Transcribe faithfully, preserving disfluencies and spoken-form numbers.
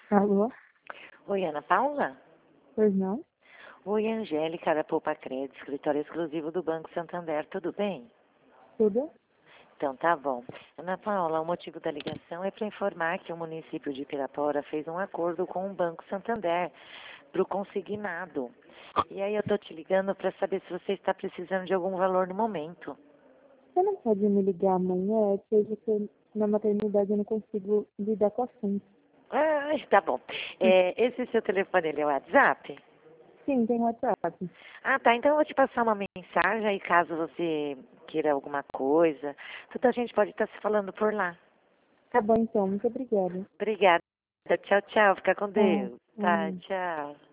Alô? Oi, Ana Paula? Pois não? Oi, Angélica, da Poupa Crédito, escritório exclusivo do Banco Santander, tudo bem? Tudo? Então, tá bom. Ana Paula, o motivo da ligação é para informar que o município de Pirapora fez um acordo com o Banco Santander para o consignado. E aí eu tô te ligando para saber se você está precisando de algum valor no momento. Você não pode me ligar amanhã? É que hoje eu tô na maternidade, eu não consigo lidar com o assunto. Ah, tá bom. É, esse seu telefone, ele é o WhatsApp? Sim, tem WhatsApp. Ah, tá. Então eu vou te passar uma mensagem aí caso você queira alguma coisa. Tudo a gente pode estar se falando por lá. Tá bom então, muito obrigada. Obrigada. Tchau, tchau. Fica com Tchau. Deus. Tá, Amém. tchau.